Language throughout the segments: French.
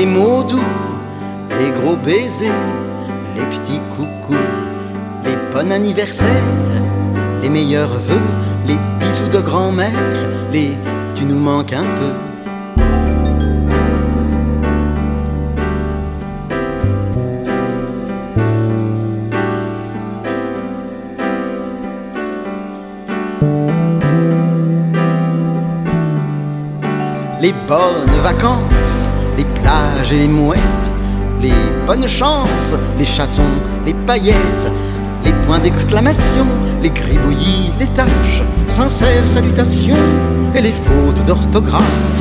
les mots doux, les gros baisers, les petits coucous, les bons anniversaires, les meilleurs vœux, les bisous de grand-mère, les tu nous manques un peu. Les bonnes vacances, les plages et les mouettes, les bonnes chances, les chatons, les paillettes, les points d'exclamation, les gribouillis, les tâches, sincères salutations et les fautes d'orthographe.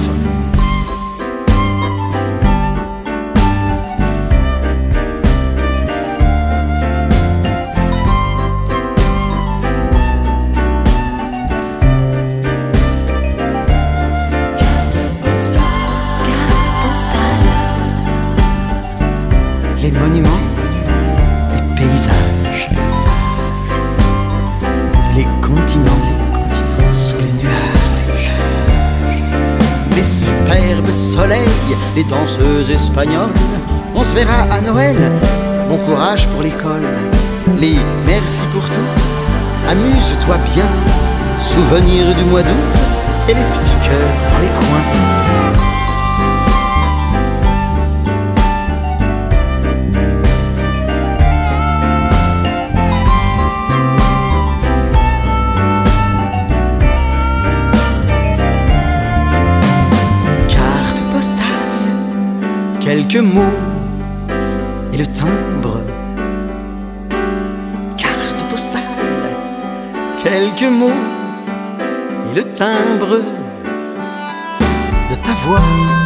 Les monuments, les paysages, les continents sous les nuages, les superbes soleils, les danseuses espagnoles. On se verra à Noël, bon courage pour l'école. Les merci pour tout, amuse-toi bien, souvenirs du mois d'août et les petits cœurs dans les coins. Quelques mots et le timbre. Carte postale. Quelques mots et le timbre de ta voix.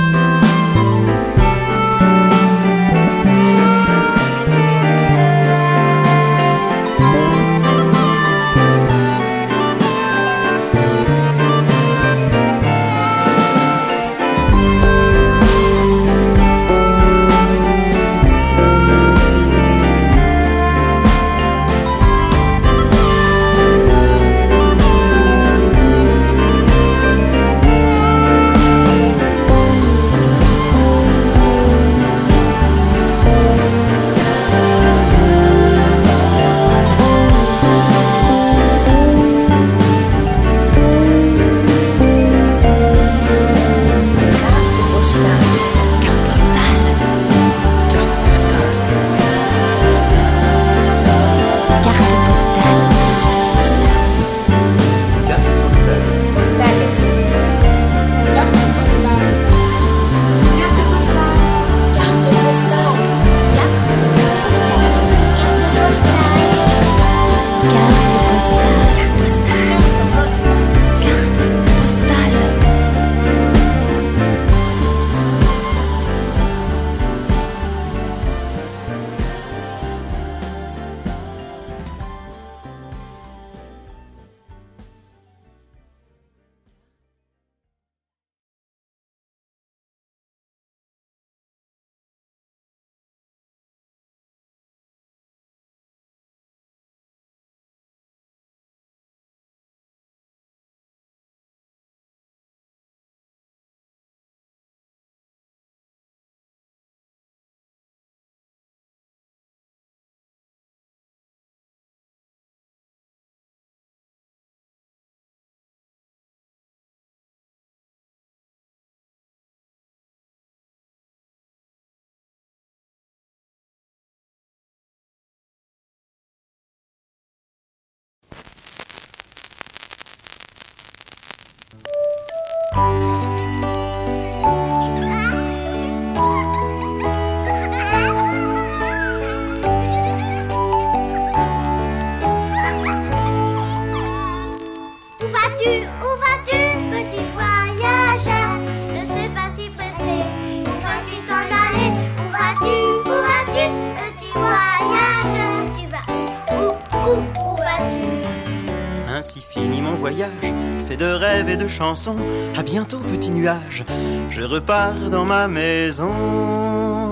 Ainsi finit mon voyage, fait de rêves et de chansons. À bientôt petit nuage, je repars dans ma maison.